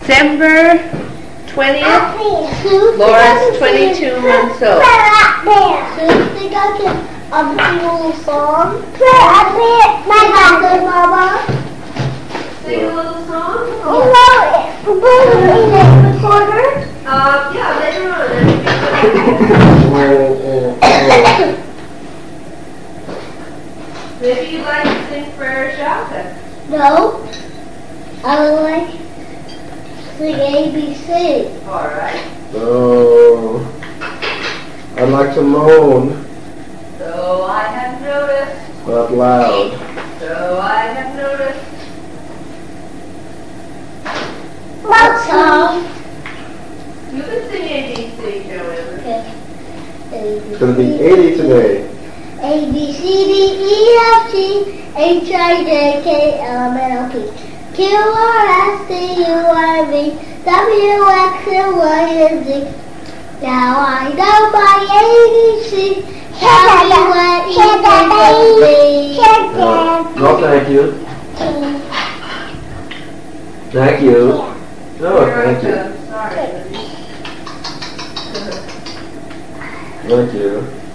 December 20th. Laura's 22 months old. Think I can sing a little song? My mama. Sing a little song? Recorder? Yeah, later on. Maybe you'd like to sing for Shelton. No. I would like to sing ABC. Alright. Oh, I'd like to moan, So I have noticed. but loud. So I have noticed. What song? You can sing ABC, Joanne. Okay. It's going to be 80 today. A, B, C, D, E, F, G, H, I, J, K, L, M, N, O, P, Q, R, S, T, U, R, V, W, X, and Y, and Z. Now I know my ABC. Tell me what you think of me. No, thank you. Thank you. No, thank you. Sorry. Thank you.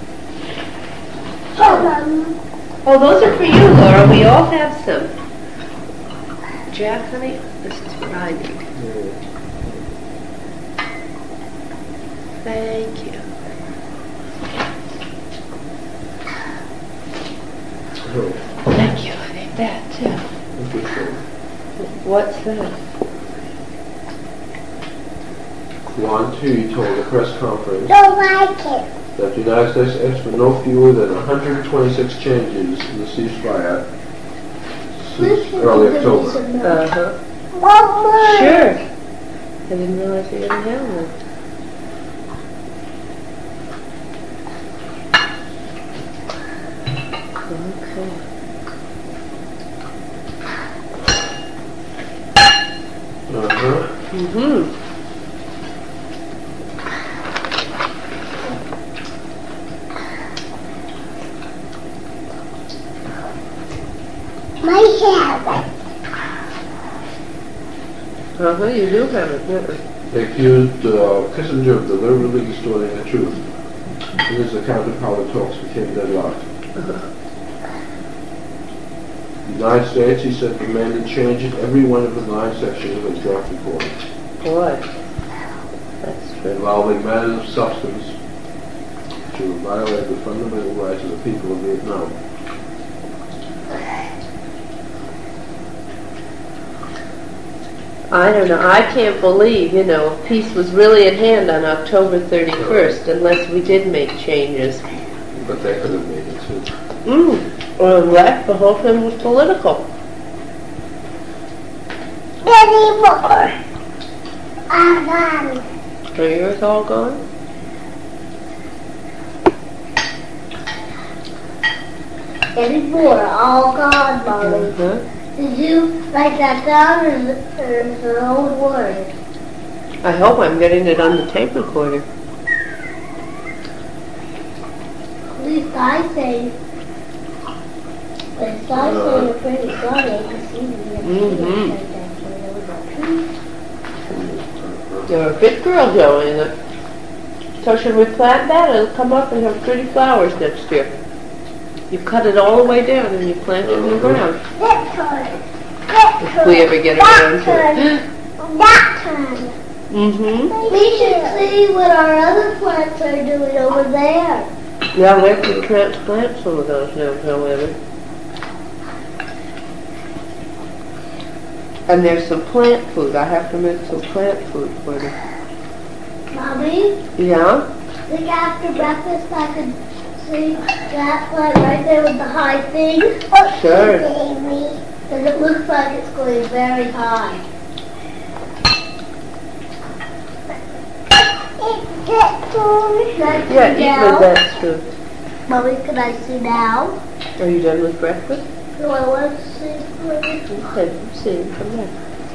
Oh, those are for you, Laura. We all have some. Jack, honey, this is what I need. Thank you. Thank you. I need that too. What's that? Yuan Tu told a press conference Don't like it. that the United States asked for no fewer than 126 changes in the ceasefire since early October. Uh-huh. Mama. Sure. I didn't realize you didn't have one. Okay. Uh-huh. Mm-hmm. My hair. Uh-huh, you do have it, don't you? They accused Kissinger of deliberately distorting the truth. In his account of how the talks became deadlocked. The United States, he said, demanded change in every one of the 9 sections of the draft report, Boy, that's true. involving matters of substance which would violate the fundamental rights of the people of Vietnam. I don't know. I can't believe, peace was really at hand on October 31st unless we did make changes. But they could have made it too. Or left, the whole thing was political. Anymore. I'm gone. Are yours all gone? Anymore. All gone, Mommy. Uh-huh. Did you write that down or is it an old word? I hope I'm getting it on the tape recorder. At least I say. At least I say you're pretty funny to see me. You're a big girl, Joanne. So should we plant that? It'll come up and have pretty flowers next year. You cut it all the way down and you plant it in the ground. That turn. If we ever get around to it. That turn. Mm-hmm. We should see what our other plants are doing over there. Yeah, we have to transplant some of those now, however. And there's some plant food. I have to make some plant food for them. Mommy, Yeah? I think after breakfast I could see that plant right there with the high thing. Sure. And it looks like it's going very high. Yeah, eat with that food. Mommy, can I see now? Are you done with breakfast? No, I want to see. Okay, see, come back.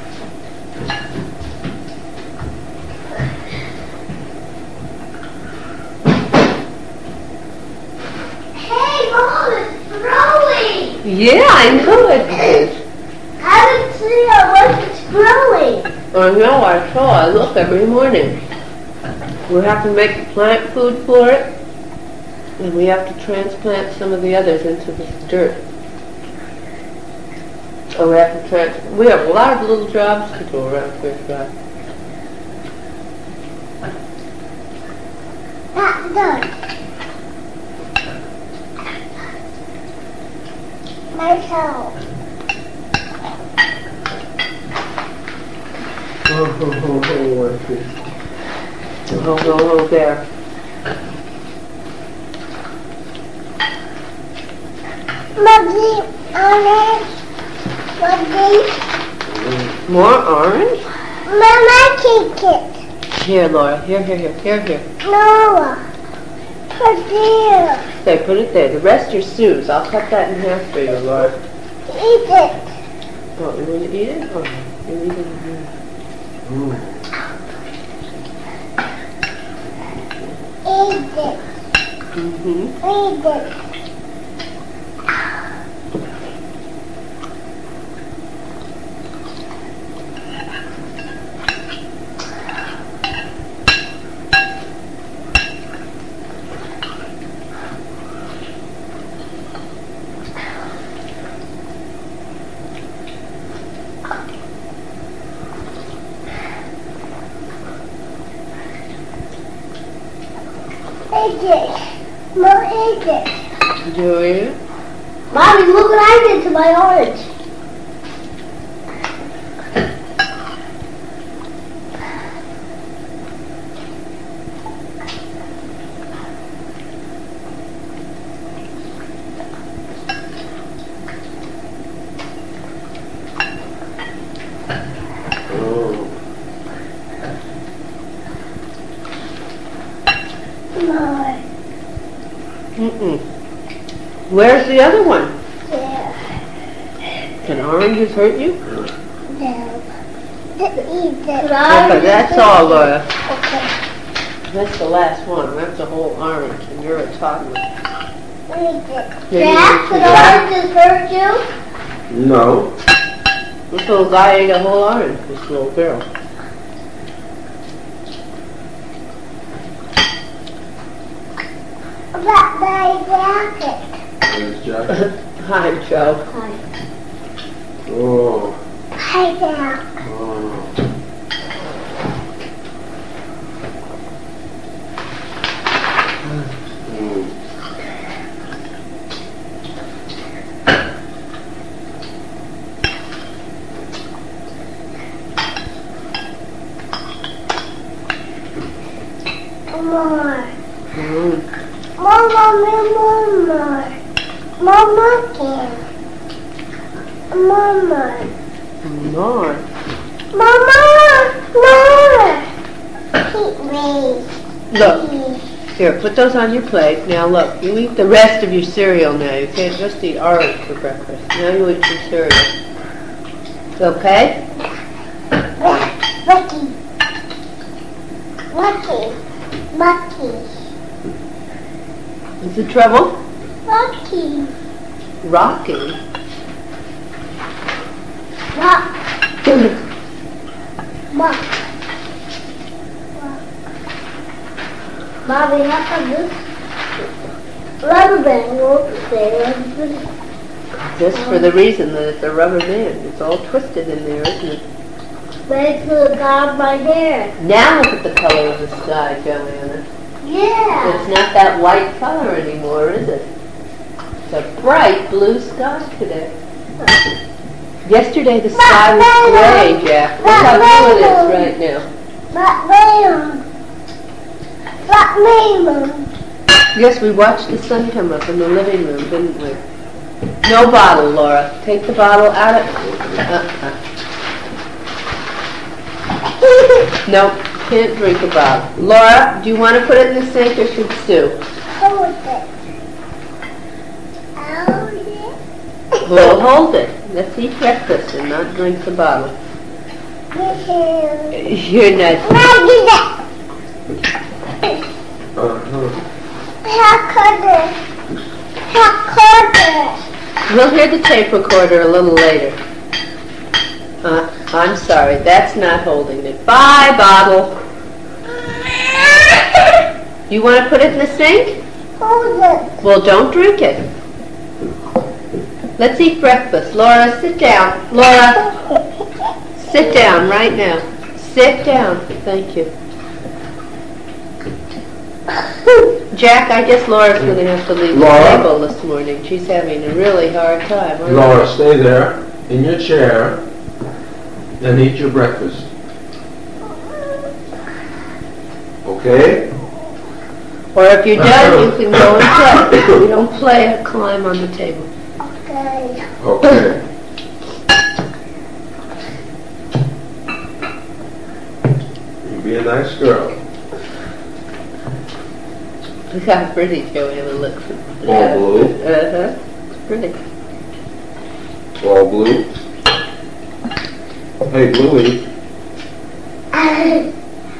Hey, Mom, it's growing! Yeah, I know it is. I haven't seen how much it's growing. Oh, Oh no, I look every morning. We have to make plant food for it, and we have to transplant some of the others into this dirt. So we have to we have a lot of little jobs to do around Fish Drive. That's done. Myself. Oh, what's this? Oh, there. Muggy, orange. Muggy. More orange? Mama, take it. Here, Laura. Here. Noah. Put there. Okay, put it there. The rest are Sue's. I'll cut that in half for you, Laura. Eat it. Oh, you want to eat it? Oh, you're eating it. Eat it. Mm-hmm. Eat it. Eat it. Mom, eat it. Did you eat it? Mommy, look what I did to my orange. Mom. Mm-mm. Where's the other one? Yeah. Can oranges hurt you? No. Eat it. Okay, that's all, Laura. Okay. That's the last one. That's a whole orange, and you're a toddler. Eat it. Yeah, Jack, you could oranges hurt you? No. This little guy ate a whole orange, this little girl. But my jacket. There's Jack. Hi, Joe. Hi. Oh. Hi, Jack. Oh. Mm. More. Mm. More. Mama can. Mama. More. Mama. More. Eat me. Look, here, put those on your plate. Now look, you eat the rest of your cereal now. You can't just eat orange for breakfast. Now you eat some cereal. Okay? Lucky. Is it trouble? Lucky. Rocky. Mommy, how come this rubber band won't stay? Just for the reason that it's a rubber band. It's all twisted in there, isn't it? Makes it got my hair. Now look at the color of the sky, Joanna. Yeah. It's not that white color anymore, is it? It's a bright blue sky today. Yesterday the sky was gray, Jack. Look how blue it is right now. Black Mom. Yes, we watched the sun come up in the living room, didn't we? No bottle, Laura. Take the bottle out of... Nope, can't drink a bottle. Laura, do you want to put it in the sink or should Sue? Hold it. Hold it. We'll hold it. Let's eat breakfast and not drink the bottle. You're not... We'll hear the tape recorder a little later. I'm sorry, that's not holding it. Bye, bottle. You want to put it in the sink? Hold it. Well, don't drink it. Let's eat breakfast. Laura, sit down. Laura, sit down right now. Sit down. Thank you. Jack, I guess Laura's going to have to leave the Laura? table this morning. She's having a really hard time. Aren't Laura, stay there in your chair and eat your breakfast. Okay? Or if you're done, you can go and play. If you don't play, climb on the table. Okay. Okay. You be a nice girl. Look how pretty Joanna looks. All blue. Uh-huh. It's pretty. All blue. Hey, Bluey. Hi,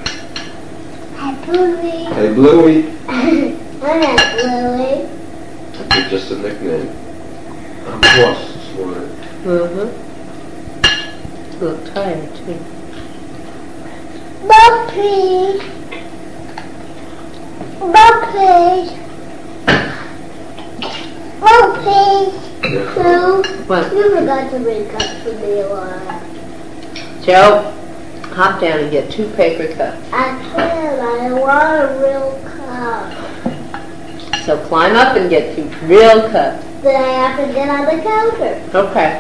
Bluey. Hey, Bluey. Hi, Bluey. It's just a nickname. I'm hoarse this morning. Uh-huh. You look tired, too. Bumpy. Bumpy. Bumpy. Yes. Blue, What? you forgot to bring cups for me, Laura. Joe, hop down and get 2 paper cups. I can. I want a real cup. So climb up and get 2 real cups. Then I have to get on the counter. Okay.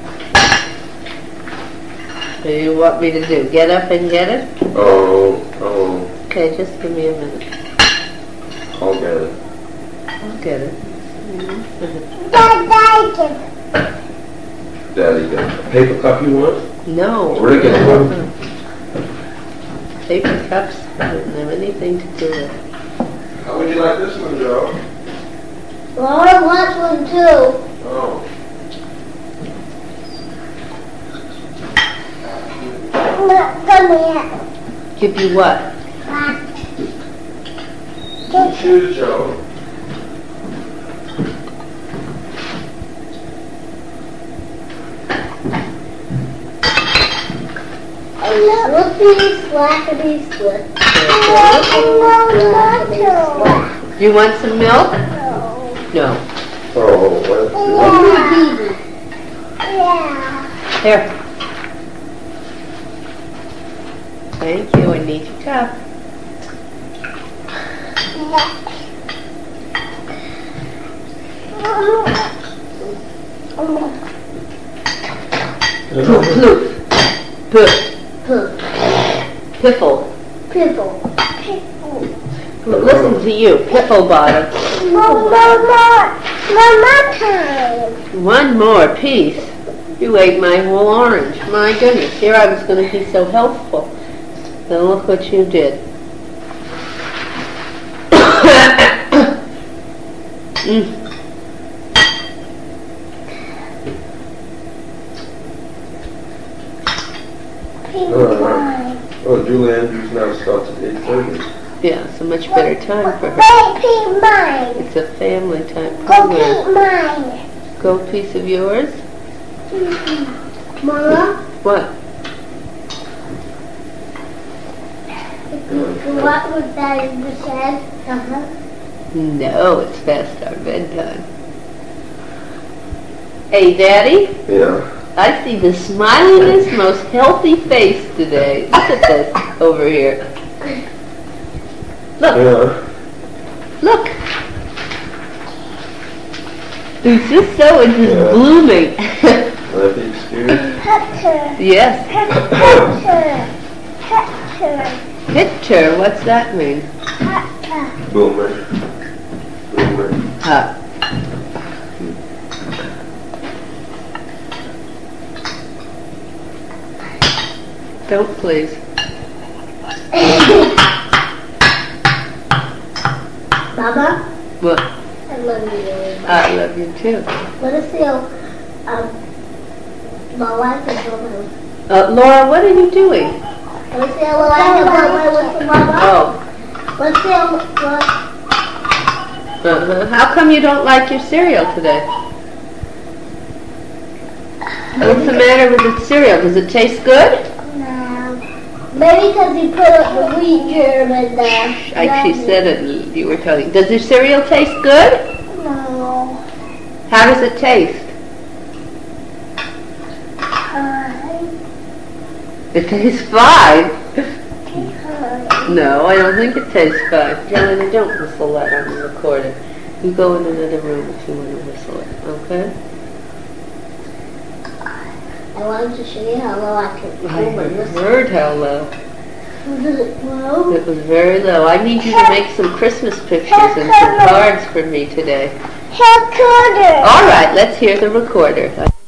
What do you want me to do? Get up and get it? Oh, Okay, just give me a minute. I'll get it. I'll get it. Daddy got it. Paper cup you want? No. Regular one. Paper cups don't have anything to do with it. How would you like this one, Joe? Laura wants one too. Oh. Come here. Give you what? Choose, Joe. Slippy, slackety, slip. You want some milk? No. Oh, what? Yeah. Here. Thank you. I need your cup. Ploop, ploop. Poof. Piffle. Pimple. Listen to you, Piffle bottom. Mama time. One more piece. You ate my whole orange. My goodness, here I was going to be so helpful. Then look what you did. Mm. Oh, Julie Andrews now starts at 8:30. Yeah, it's a much better time for her. Pete mine. It's a family time Go program. Pete mine. Go piece of yours? Mama, What? what was that in the shed? No, it's past our bedtime. Hey, Daddy? Yeah. I see the smilingest, most healthy face today. Look at this over here. Look, Yeah. look. It's just so, it's just Yeah. blooming. Let me excuse. Picture. Yes. Picture. Picture. Picture, what's that mean? Picture. Boomer. Boomer. Huh. Don't please. Mama, What? I love you. I love you too. Let us see my wife is over. Laura, what are you doing? Let us see how I can with the mama. Oh. Let's see what. How come you don't like your cereal today? What's the matter with the cereal? Does it taste good? No. Maybe because you put up the wheat germ and She said it, you were telling. Does your cereal taste good? No. How does it taste? It tastes fine. No, I don't think it tastes fine. Jelena, don't whistle that on the recorder. You go in another room if you want to whistle it, okay? I wanted to show you how low I can I pull my whistle. heard how low. Was it low? It was very low. I need you to make some Christmas pictures and some cards for me today. Recorder. All right, let's hear the recorder.